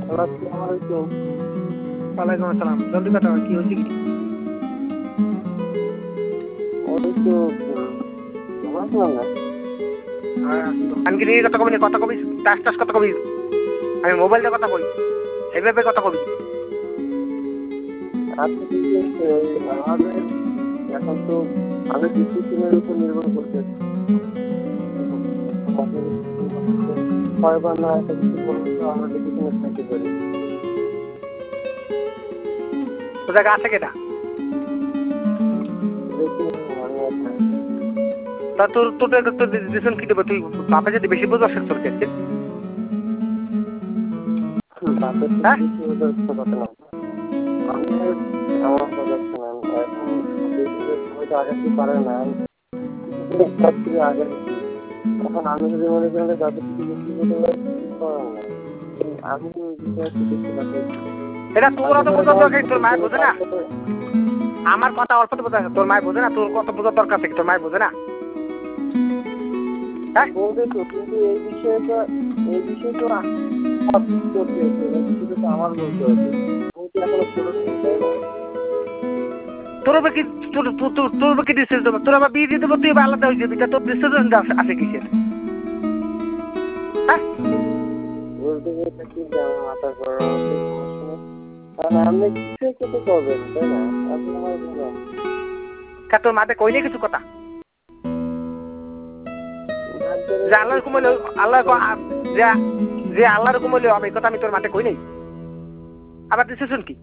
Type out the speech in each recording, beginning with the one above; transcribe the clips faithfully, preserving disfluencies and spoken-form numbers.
ওয়ালাইকুম আসসালাম। জলদি কথা কি হয়েছে কি? আমি কি কথা কবি কথা কবি টাস টাস কথা কবি? আমি মোবাইলটা কথা কই, এইভাবে কথা কবি। আমাদের এখন তো আমাদের ডিসিশনের উপর নির্ভর করছে। কয়বার না একটা কিছু বললে তো আমরা ডিসিশনে থাকতে পারি। তো জায়গা আছে কেটা? তা তোর তোর তোর ডিসিশন কি দেবো? তুই বাপে যদি বেশি বুঝো সে তোর কাছে হ্যাঁ কথা না। আমি আমার কথা শোনেন, এখন আগে কি পারে না আগে। এখন আমি যদি মনে করেন যাদের আমি এটা তোর অত বোঝার দরকার, তোর মায়ের বোঝে না। আমার কথা অল্প তো বোঝা, তোর মায়ের বোঝে না। তোর কত বোঝার দরকার থেকে তোর মায়ের বোঝে না। হ্যাঁ বোঝে তো, কিন্তু এই বিষয়ে তো এই বিষয়ে তো করতে হচ্ছে, তো আমার বলতে হবে। আমি তো এখনো ছোট তাই না? তোর কি তোর তোর কি ডিসিশন দেবো? তোর আবার বিয়ে দিয়ে দেবো, তুই আলাদা হয়ে যাবি। তোর ডিসিশন আছে কিসের? হ্যাঁ বলতে গেলে কি যে আমার মাথা গরম হচ্ছে, কারণ আপনি কিছু কিছু করবেন তাই না? আপনি আমার বলুন তোর মাঠে কইলে কিছু কথা যে আল্লাহর হুকুম হইলো আল্লাহ যে আল্লাহর হুকুম হইলো আমি কথা আমি তোর মাঠে কই নাই। আবার ডিসিশন কি?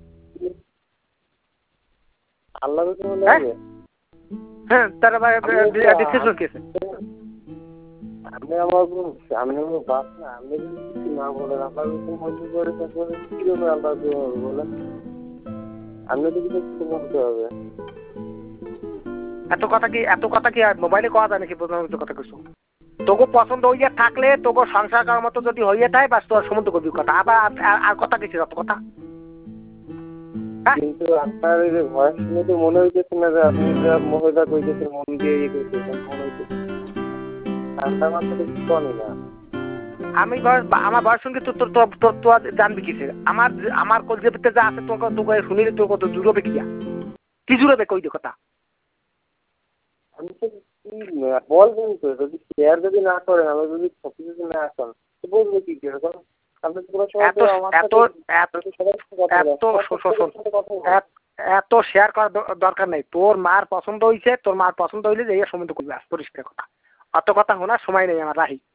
আল্লাহর হুকুম হলে হ্যাঁ হ্যাঁ তার ডিসিশন কি আছে? আপনি আমার আমি আমার বাপ না, আপনি কিছু না বলেন আল্লাহর হুকুম হইতে পারে তারপরে কিভাবে আল্লাহর হুকুম হবে বলেন? আপনি তো কিছু বলতে হবে। এত কথা কি এত কথা কি আর মোবাইলে কওয়া যায় নাকি? বোঝানোর কথা কিছু তোকে পছন্দ হইয়া থাকলে তোকে সংসার করার মতো যদি হইয়া থাকে বাস তোর সমুদ্র করবি কথা। আবার আর কথা কিছু অত কথা। কিন্তু আপনার এই যে ভয়েস শুনে তো মনে হইতেছে না যে আপনি যা মহিলা কইতেছেন মন দিয়ে ইয়ে করতেছেন, মনে হইতেছে ঠান্ডা মাথা তো কমই না। আমি আমার বয়স সঙ্গে তোর তোর তোর তো জানবি কিসে? আমার আমার কলজের ভিতরে যা আছে তোকে তোকে শুনিলে তোর কত জুড়বে কিয়া কি জুড়বে কই কথা? আমি তো বলবেন তো, যদি শেয়ার যদি না করেন, আমি যদি সত্যি যদি না আসেন তো বলবো কি কিরকম? এত শেয়ার করার দরকার নেই। তোর মার পছন্দ হয়েছে, তোর মার পছন্দ হইলে যে সম্বন্ধ করবি পরিষ্কার কথা। অত কথা শোনার সময় নেই আমার, রাহি।